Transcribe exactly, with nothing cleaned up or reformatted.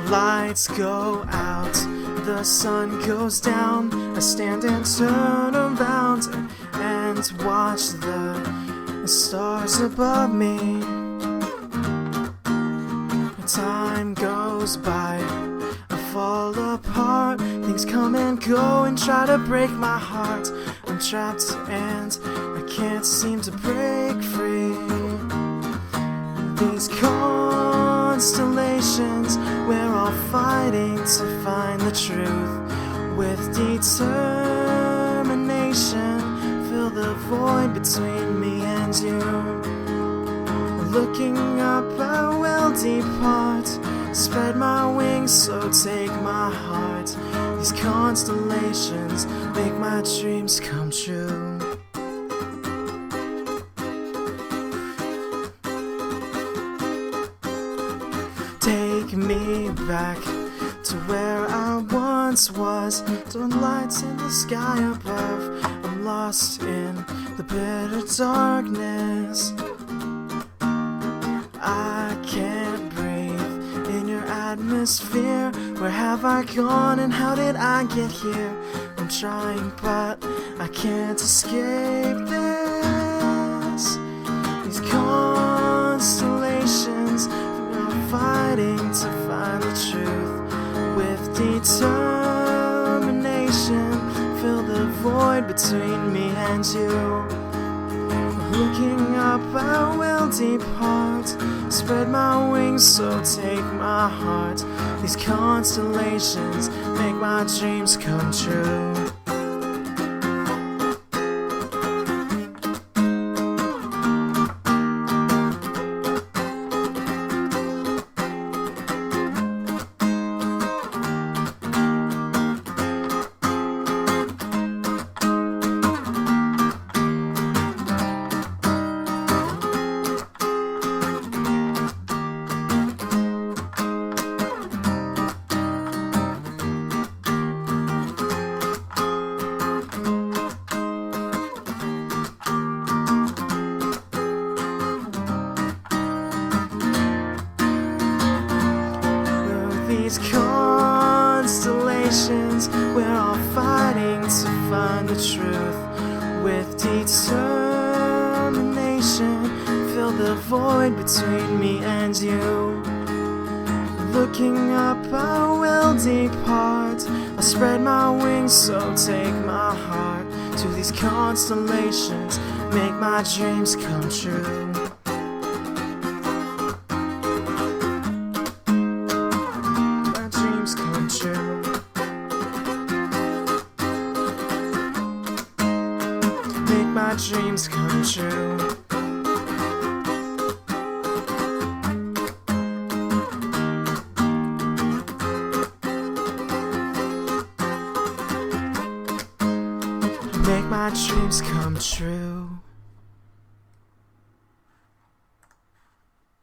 lights go out, the sun goes down. I stand and turn around and watch the stars above me. Time goes by, I fall apart. Things come and go and try to break my heart. I'm trapped and I can't seem to break free. These constellations, we're all fighting to find the truth. With determination, fill the void between me and you. Looking up, I will depart. Spread my wings, so take my heart. These constellations make my dreams come true. Take me back to where I once was. Dawn lights in the sky above. I'm lost in the bitter darkness. I can't breathe in your atmosphere. Where have I gone and how did I get here? I'm trying but I can't escape this. These constellations, we're fighting to find the truth. With determination, fill the void between me and you. Looking up, I will depart. Spread my wings, so take my heart. These constellations make my dreams come true. These constellations, we're all fighting to find the truth. With determination, fill the void between me and you. Looking up, I will depart. I spread my wings, so take my heart. To these constellations, make my dreams come true. Come true. Make my dreams come true. Make my dreams come true.